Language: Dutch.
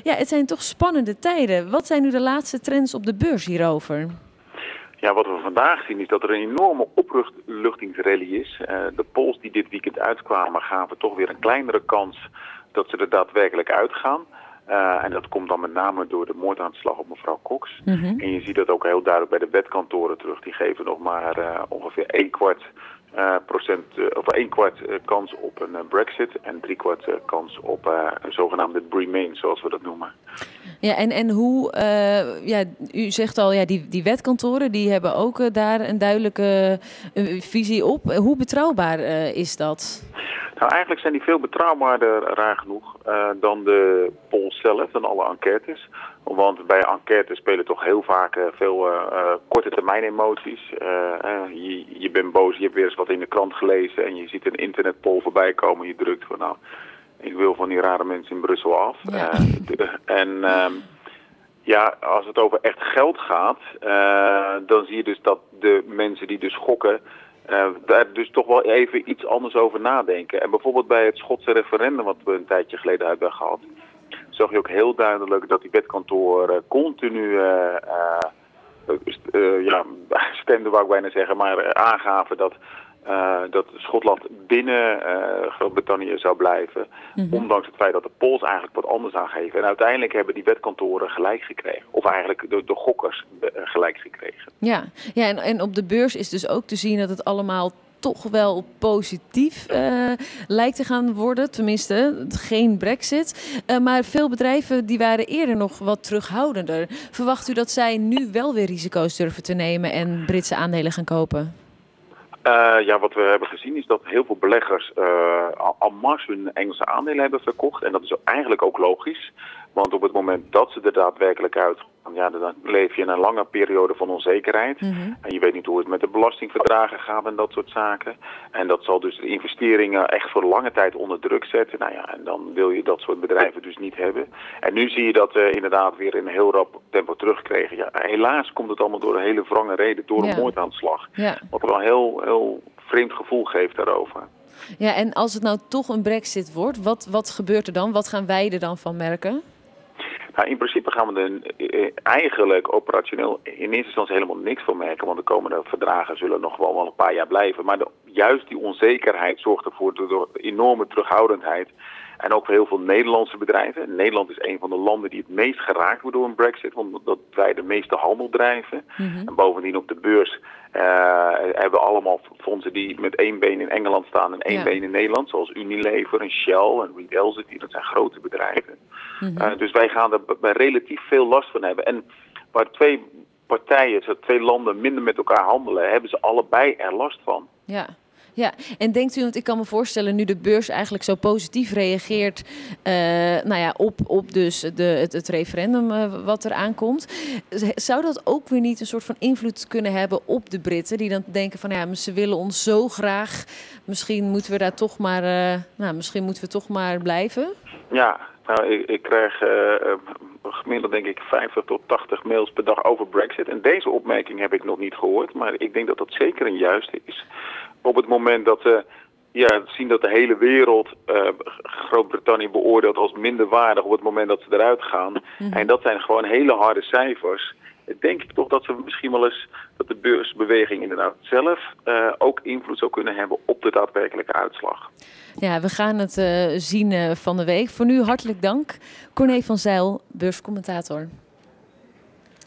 Ja, het zijn toch spannende tijden. Wat zijn nu de laatste trends op de beurs hierover? Ja, wat we vandaag zien is dat er een enorme opluchtingsrally is. De polls die dit weekend uitkwamen gaven toch weer een kleinere kans dat ze er daadwerkelijk uitgaan. En dat komt dan met name door de moordaanslag op mevrouw Cox. Mm-hmm. En je ziet dat ook heel duidelijk bij de wetkantoren terug. Die geven nog maar ongeveer 1/4 kans op een Brexit en 3/4 kans op een zogenaamde Remain, zoals we dat noemen. Ja, en hoe, u zegt al, ja, die wetkantoren die hebben ook daar een duidelijke visie op. Hoe betrouwbaar is dat? Nou, eigenlijk zijn die veel betrouwbaarder, raar genoeg, dan de polls zelf, dan alle enquêtes. Want bij enquêtes spelen toch heel vaak veel korte termijn emoties. Je bent boos, je hebt weer eens wat in de krant gelezen en je ziet een internetpoll voorbij komen. Je drukt van nou, ik wil van die rare mensen in Brussel af. Ja. Als het over echt geld gaat, dan zie je dus dat de mensen die dus gokken daar dus toch wel even iets anders over nadenken. En bijvoorbeeld bij het Schotse referendum wat we een tijdje geleden hebben gehad, zag je ook heel duidelijk dat die wetkantoren continu stemden, wou ik bijna zeggen, maar aangaven dat Schotland binnen Groot-Brittannië zou blijven. Mm-hmm. Ondanks het feit dat de polls eigenlijk wat anders aangeven. En uiteindelijk hebben die wetkantoren gelijk gekregen. Of eigenlijk de gokkers gelijk gekregen. Ja, en op de beurs is dus ook te zien dat het allemaal toch wel positief lijkt te gaan worden. Tenminste, geen Brexit. Maar veel bedrijven die waren eerder nog wat terughoudender. Verwacht u dat zij nu wel weer risico's durven te nemen en Britse aandelen gaan kopen? Wat we hebben gezien is dat heel veel beleggers en masse hun Engelse aandelen hebben verkocht. En dat is eigenlijk ook logisch. Want op het moment dat ze er daadwerkelijk uitgaan, dan leef je in een lange periode van onzekerheid. Mm-hmm. En je weet niet hoe het met de belastingverdragen gaat en dat soort zaken. En dat zal dus de investeringen echt voor lange tijd onder druk zetten. En dan wil je dat soort bedrijven dus niet hebben. En nu zie je dat inderdaad weer in een heel rap tempo terugkregen. Ja, helaas komt het allemaal door een hele wrange reden, door een moordaanslag. Ja. Wat wel een heel vreemd gevoel geeft daarover. Ja, en als het nou toch een Brexit wordt, wat gebeurt er dan? Wat gaan wij er dan van merken? Nou, in principe gaan we er eigenlijk operationeel in eerste instantie helemaal niks van merken. Want de komende verdragen zullen nog wel een paar jaar blijven. Maar juist die onzekerheid zorgt ervoor door enorme terughoudendheid. En ook voor heel veel Nederlandse bedrijven. Nederland is een van de landen die het meest geraakt wordt door een Brexit. Omdat wij de meeste handel drijven. Mm-hmm. En bovendien op de beurs hebben we allemaal fondsen die met één been in Engeland staan en één been in Nederland. Zoals Unilever en Shell en Reed Elsevier. Dat zijn grote bedrijven. Mm-hmm. Dus wij gaan er relatief veel last van hebben. En waar twee landen minder met elkaar handelen, hebben ze allebei er last van. Ja, en denkt u, want ik kan me voorstellen, nu de beurs eigenlijk zo positief reageert op dus het referendum wat er aankomt, zou dat ook weer niet een soort van invloed kunnen hebben op de Britten, die dan denken van ze willen ons zo graag, misschien moeten we daar toch maar blijven? Ja, ik krijg gemiddeld denk ik 50 tot 80 mails per dag over Brexit. En deze opmerking heb ik nog niet gehoord, maar ik denk dat dat zeker een juiste is. Op het moment dat we zien dat de hele wereld Groot-Brittannië beoordeelt als minder waardig op het moment dat ze eruit gaan. Mm-hmm. En dat zijn gewoon hele harde cijfers. Denk ik toch dat we misschien wel eens dat de beursbeweging inderdaad zelf ook invloed zou kunnen hebben op de daadwerkelijke uitslag. Ja, we gaan het zien van de week. Voor nu hartelijk dank. Corné van Zijl, beurscommentator.